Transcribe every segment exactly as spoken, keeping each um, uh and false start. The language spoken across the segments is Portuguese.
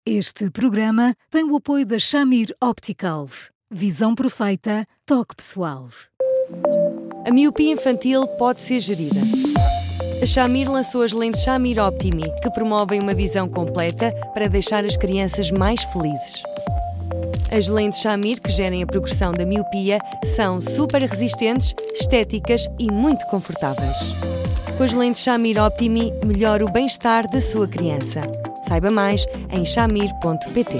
Este programa tem o apoio da Shamir Optical. Visão perfeita, toque pessoal. A miopia infantil pode ser gerida. A Shamir lançou as lentes Shamir Optimi, que promovem uma visão completa para deixar as crianças mais felizes. As lentes Shamir, que gerem a progressão da miopia, são super resistentes, estéticas e muito confortáveis. Com as lentes Shamir Optimi, melhora o bem-estar da sua criança. Saiba mais em shamir ponto pt.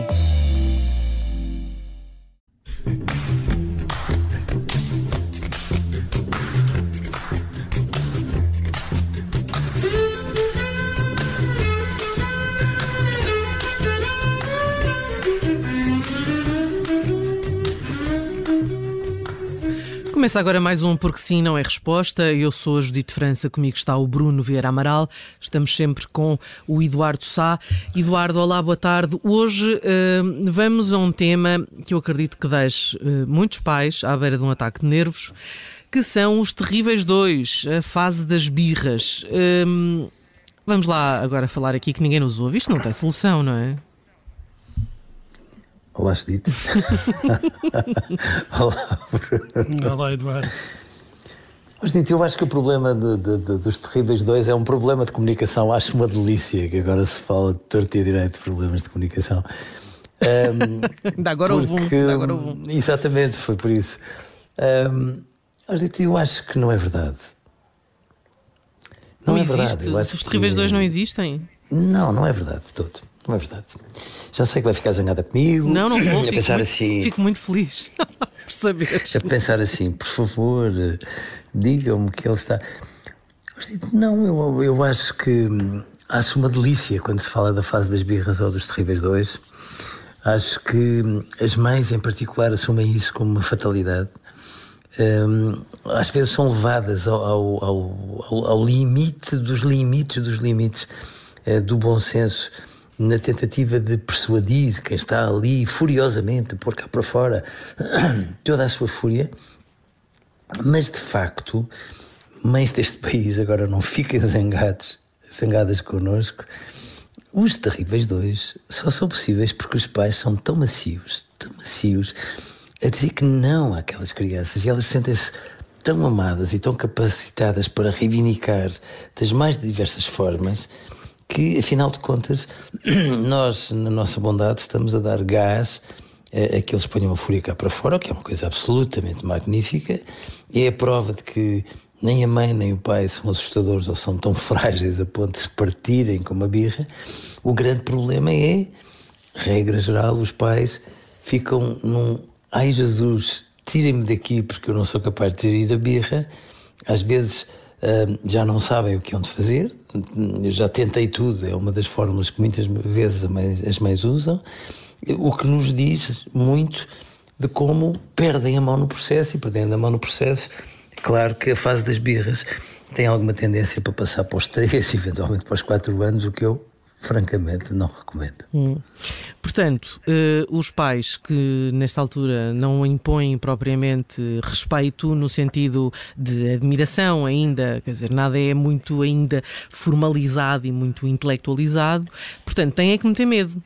Começa agora mais um Porque Sim, Não é Resposta. Eu sou a Judite França, comigo está o Bruno Vieira Amaral. Estamos sempre com o Eduardo Sá. Eduardo, olá, boa tarde. Hoje uh, vamos a um tema que eu acredito que deixe uh, muitos pais à beira de um ataque de nervos, que são os terríveis dois, a fase das birras. Uh, vamos lá agora falar aqui que ninguém nos ouve. Isto não tem solução, não é? Olá, Judite. Olá, Bruno. Olá, Eduardo. Judite, eu acho que o problema de, de, de, dos terríveis dois é um problema de comunicação. Acho uma delícia que agora se fala de torto e direito de problemas de comunicação. Um, Ainda agora houve um. Ainda agora houve um. Exatamente, foi por isso. Um, Judite, eu acho que não é verdade. Não, não é existe? verdade. Eu acho Os terríveis que... dois não existem? Não, não é verdade de todo. Não é verdade. Já sei que vai ficar zangada comigo. Não, não vou. A Fico, pensar muito, assim, fico muito feliz por saberes. a pensar assim, por favor, digam-me que ele está... Não, eu, eu acho que... Acho uma delícia quando se fala da fase das birras ou dos terríveis dois. Acho que as mães, em particular, assumem isso como uma fatalidade. Um, às vezes são levadas ao, ao, ao, ao limite dos limites dos limites uh, do bom senso, na tentativa de persuadir quem está ali furiosamente a pôr cá para fora toda a sua fúria. Mas de facto, mães deste país, agora não fiquem zangados, zangadas connosco, os terríveis dois só são possíveis porque os pais são tão macios, tão macios, a dizer que não àquelas crianças, e elas sentem-se tão amadas e tão capacitadas para reivindicar das mais diversas formas, que, afinal de contas, nós, na nossa bondade, estamos a dar gás a, a que eles ponham a fúria cá para fora, o que é uma coisa absolutamente magnífica. É a prova de que nem a mãe nem o pai são assustadores ou são tão frágeis a ponto de se partirem com uma birra. O grande problema é, regra geral, os pais ficam num ai Jesus, tirem-me daqui porque eu não sou capaz de gerir a birra. Às vezes uh, já não sabem o que hão de fazer. Eu já tentei tudo, é uma das fórmulas que muitas vezes as mães usam, o que nos diz muito de como perdem a mão no processo, e perdendo a mão no processo, claro que a fase das birras tem alguma tendência para passar para os três, eventualmente para os quatro anos, o que eu francamente não recomendo. Hum. Portanto, eh, os pais que nesta altura não impõem propriamente respeito no sentido de admiração ainda, quer dizer, nada é muito ainda formalizado e muito intelectualizado, portanto têm é que meter medo.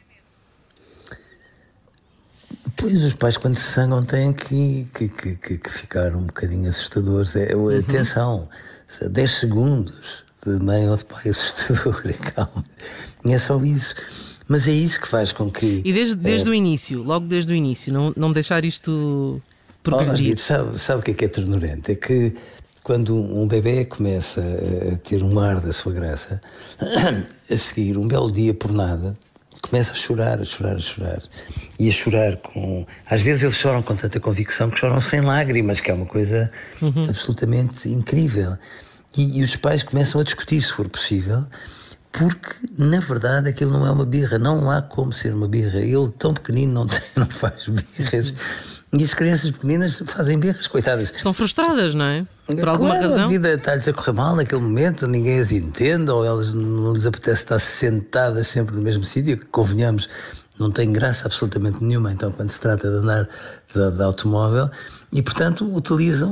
Pois, os pais quando se zangam têm que, que, que, que ficar um bocadinho assustadores. É, uhum. Atenção, dez segundos de mãe ou de pai assustador, calma. E é só isso. Mas é isso que faz com que... E desde, desde é... o início, logo desde o início, não, não deixar isto progredir. Oh, sabe, sabe o que é que é ternurente? É que quando um bebê começa a ter um ar da sua graça, a seguir, um belo dia por nada, começa a chorar, a chorar, a chorar. E a chorar com... Às vezes eles choram com tanta convicção que choram sem lágrimas, que é uma coisa uhum. absolutamente incrível. E, e os pais começam a discutir, se for possível, porque, na verdade, aquilo não é uma birra. Não há como ser uma birra. Ele, tão pequenino, não, tem, não faz birras. E as crianças pequeninas fazem birras, coitadas. Estão frustradas, não é? Por claro, alguma razão. A vida está-lhes a correr mal naquele momento, ninguém as entende, ou elas não lhes apetece estar sentadas sempre no mesmo sítio, que, convenhamos, não tem graça absolutamente nenhuma, então, quando se trata de andar de, de automóvel. E, portanto, utilizam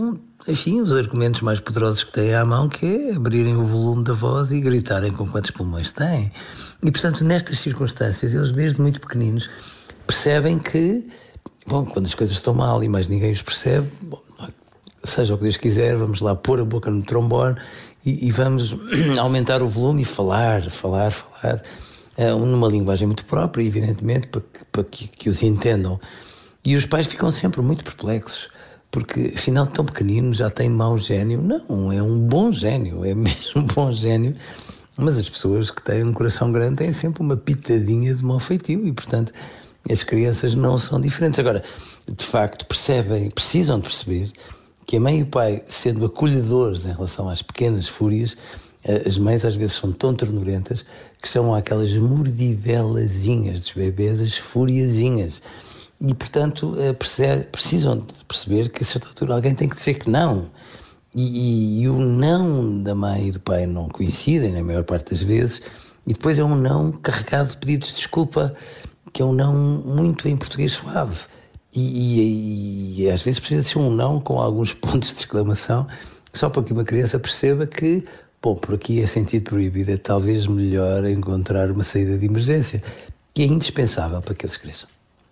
enfim, os argumentos mais poderosos que têm à mão, que é abrirem o volume da voz e gritarem com quantos pulmões têm. E, portanto, nestas circunstâncias, eles desde muito pequeninos percebem que, bom, quando as coisas estão mal e mais ninguém os percebe, bom, seja o que Deus quiser, vamos lá pôr a boca no trombone e, e vamos aumentar o volume e falar, falar, falar, uh, numa linguagem muito própria, evidentemente, para que, para que, que os entendam. E os pais ficam sempre muito perplexos, porque afinal tão pequenino já tem mau gênio. Não, é um bom gênio, é mesmo um bom gênio, mas as pessoas que têm um coração grande têm sempre uma pitadinha de mau feitio e, portanto, as crianças não são diferentes. Agora, de facto, percebem, precisam de perceber que a mãe e o pai, sendo acolhedores em relação às pequenas fúrias, as mães às vezes são tão ternurentas que são aquelas mordidelazinhas dos bebês, as furiazinhas. E, portanto, precisam de perceber que a certa altura alguém tem que dizer que não. E, e, e o não da mãe e do pai não coincidem, na maior parte das vezes, e depois é um não carregado de pedidos de desculpa, que é um não muito em português suave. E, e, e às vezes precisa ser um não com alguns pontos de exclamação, só para que uma criança perceba que, bom, por aqui é sentido proibido, é talvez melhor encontrar uma saída de emergência, que é indispensável para que eles cresçam.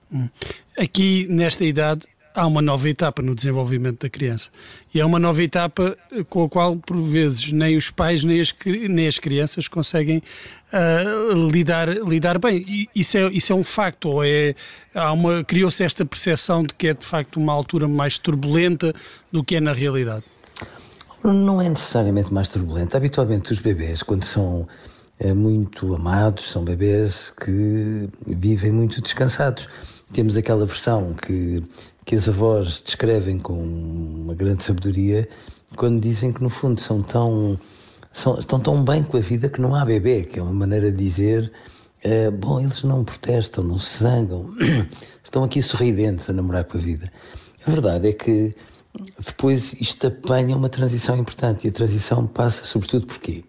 Aqui, nesta idade, há uma nova etapa no desenvolvimento da criança. E é uma nova etapa com a qual, por vezes, nem os pais nem as, nem as crianças conseguem uh, lidar, lidar bem. E isso é, isso é um facto, ou é, há uma, criou-se esta percepção de que é, de facto, uma altura mais turbulenta do que é na realidade? Não é necessariamente mais turbulenta. Habitualmente, os bebês, quando são é, muito amados, são bebês que vivem muito descansados. Temos aquela versão que, que as avós descrevem com uma grande sabedoria quando dizem que, no fundo, são tão, são, estão tão bem com a vida que não há bebê, que é uma maneira de dizer, uh, bom, eles não protestam, não se zangam, estão aqui sorridentes a namorar com a vida. A verdade é que depois isto apanha uma transição importante, e a transição passa sobretudo por quê?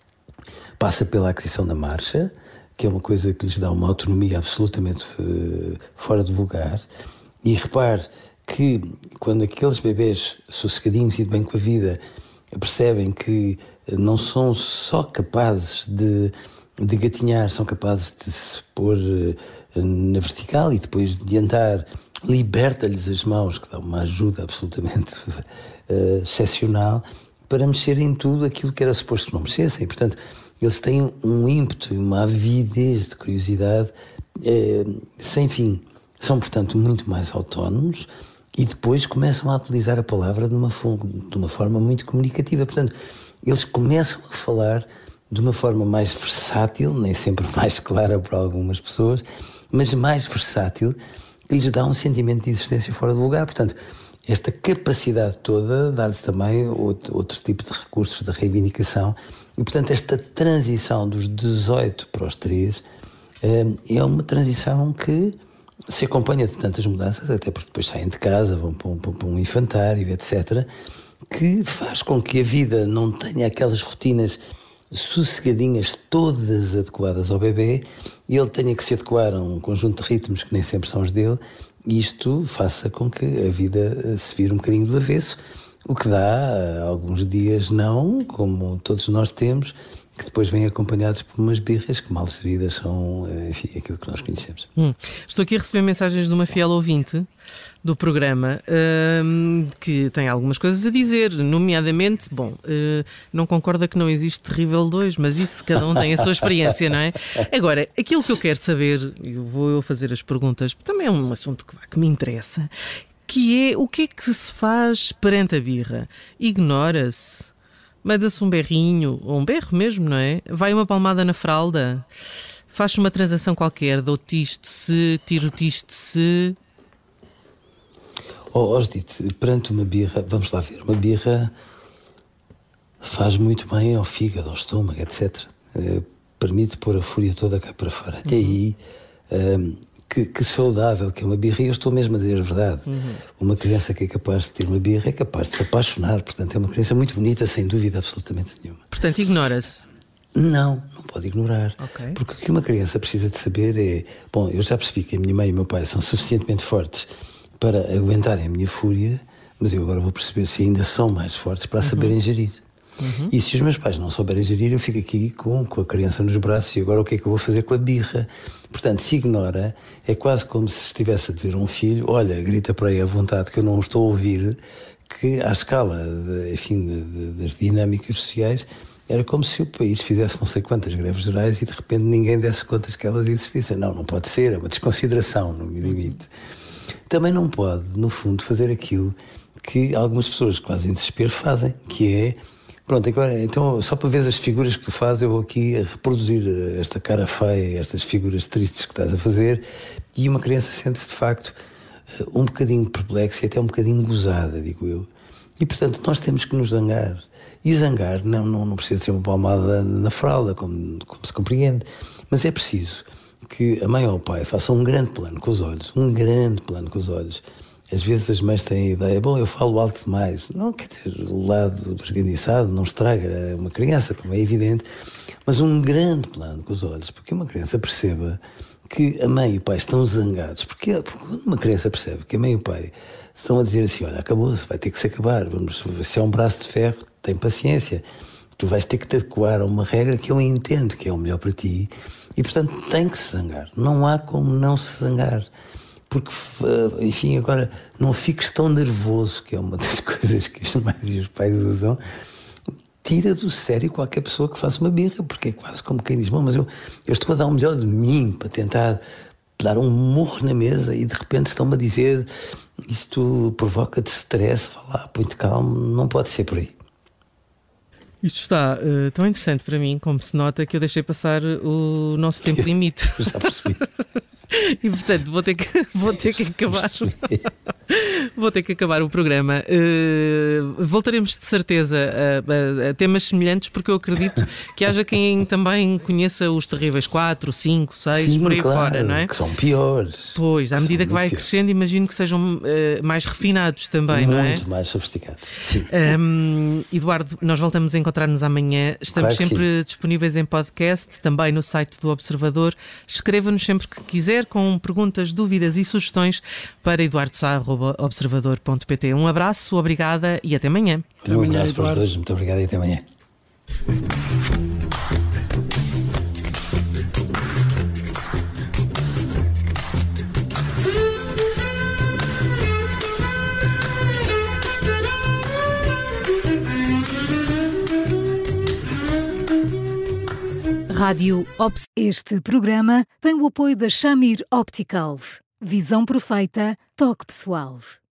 Passa pela aquisição da marcha, que é uma coisa que lhes dá uma autonomia absolutamente uh, fora de lugar. E repare que quando aqueles bebês sossegadinhos e de bem com a vida percebem que não são só capazes de, de gatinhar, são capazes de se pôr uh, na vertical e depois de andar, liberta-lhes as mãos, que dá uma ajuda absolutamente uh, excepcional, para mexerem em tudo aquilo que era suposto que não mexessem. Portanto, eles têm um ímpeto e uma avidez de curiosidade eh, sem fim. São, portanto, muito mais autónomos e depois começam a utilizar a palavra de uma, de uma forma muito comunicativa. Portanto, eles começam a falar de uma forma mais versátil, nem sempre mais clara para algumas pessoas, mas mais versátil, que lhes dá um sentimento de existência fora do lugar. Portanto, esta capacidade toda dá-lhes também outro, outro tipo de recursos de reivindicação. E, portanto, esta transição dos dezoito para os treze é uma transição que se acompanha de tantas mudanças, até porque depois saem de casa, vão para um, para um infantário, etcétera, que faz com que a vida não tenha aquelas rotinas sossegadinhas, todas adequadas ao bebê, e ele tenha que se adequar a um conjunto de ritmos que nem sempre são os dele, e isto faça com que a vida se vire um bocadinho do avesso, o que dá alguns dias não, como todos nós temos, que depois vêm acompanhados por umas birras que mal geridas são, enfim, aquilo que nós conhecemos. Hum. Estou aqui a receber mensagens de uma fiel ouvinte do programa hum, que tem algumas coisas a dizer, nomeadamente, bom, uh, não concorda que não existe Terrível dois, mas isso cada um tem a sua experiência, não é? Agora, aquilo que eu quero saber, e vou eu fazer as perguntas, também é um assunto que, que me interessa, que é o que é que se faz perante a birra? Ignora-se? Manda-se um berrinho, ou um berro mesmo, não é? Vai uma palmada na fralda? Faz uma transação qualquer, dou-te isto se, tiro-te isto se... Oh, oh Judite, perante uma birra, vamos lá ver, uma birra faz muito bem ao fígado, ao estômago, etcétera. Uh, permite pôr a fúria toda cá para fora. Até uhum. aí, um, que, que saudável que é uma birra, e eu estou mesmo a dizer a verdade. Uhum. Uma criança que é capaz de ter uma birra é capaz de se apaixonar, portanto é uma criança muito bonita, sem dúvida absolutamente nenhuma. Portanto, ignora-se? Não, não pode ignorar. Okay. Porque o que uma criança precisa de saber é... Bom, eu já percebi que a minha mãe e o meu pai são suficientemente fortes para aguentarem a minha fúria, mas eu agora vou perceber se ainda são mais fortes para uhum. saberem gerir. Uhum. E se os meus pais não souberem gerir, eu fico aqui com, com a criança nos braços e agora o que é que eu vou fazer com a birra? Portanto, se ignora, é quase como se estivesse a dizer a um filho, olha, grita para aí à vontade que eu não estou a ouvir, que à escala de, enfim, de, de, das dinâmicas sociais era como se o país fizesse não sei quantas greves gerais e de repente ninguém desse contas que elas existissem. Não, não pode ser, é uma desconsideração no limite. Também não pode, no fundo, fazer aquilo que algumas pessoas quase em desespero fazem, que é pronto, agora, então, só para ver as figuras que tu fazes, eu vou aqui a reproduzir esta cara feia, estas figuras tristes que estás a fazer, e uma criança sente-se, de facto, um bocadinho perplexa e até um bocadinho gozada, digo eu. E, portanto, nós temos que nos zangar. E zangar não, não, não precisa ser uma palmada na fralda, como, como se compreende, mas é preciso que a mãe ou o pai façam um grande plano com os olhos, um grande plano com os olhos. Às vezes as mães têm a ideia, bom, eu falo alto demais. Não, quer dizer, o lado esganiçado não estraga uma criança, como é evidente, mas um grande plano com os olhos, porque uma criança perceba que a mãe e o pai estão zangados. Porque, porque quando uma criança percebe que a mãe e o pai estão a dizer assim, olha, acabou-se, vai ter que se acabar, vamos, se é um braço de ferro, tem paciência, tu vais ter que te adequar a uma regra que eu entendo que é o melhor para ti, e portanto tem que se zangar, não há como não se zangar. Porque, enfim, agora não fiques tão nervoso, que é uma das coisas que as mães e os pais usam, tira do sério qualquer pessoa que faça uma birra, porque é quase como quem diz, bom, mas eu, eu estou a dar o melhor de mim para tentar dar um murro na mesa e de repente estão-me a dizer isto provoca-te stress, vá lá, põe-te calmo, não pode ser por aí. Isto está uh, tão interessante para mim, como se nota, que eu deixei passar o nosso tempo limite. Já percebi. E portanto vou ter que, vou ter que acabar vou ter que acabar o programa. Uh, voltaremos de certeza a, a, a temas semelhantes, porque eu acredito que haja quem também conheça os terríveis quatro, cinco, seis, Sim, por aí claro, fora, não é? Que são piores. Pois, à que medida que vai piores. crescendo, imagino que sejam uh, mais refinados também, muito não é? Muito mais sofisticados. Sim. Um, Eduardo, nós voltamos a encontrar-nos amanhã. Estamos Claro que sempre sim. disponíveis em podcast, também no site do Observador. Escreva-nos sempre que quiser, com perguntas, dúvidas e sugestões para eduardo sá arroba observador ponto pt. Um abraço, obrigada e até amanhã. Até Um amanhã, abraço para os Eduardo. dois, muito obrigado e até amanhã. Rádio Ops. Este programa tem o apoio da Shamir Optical. Visão perfeita, toque pessoal.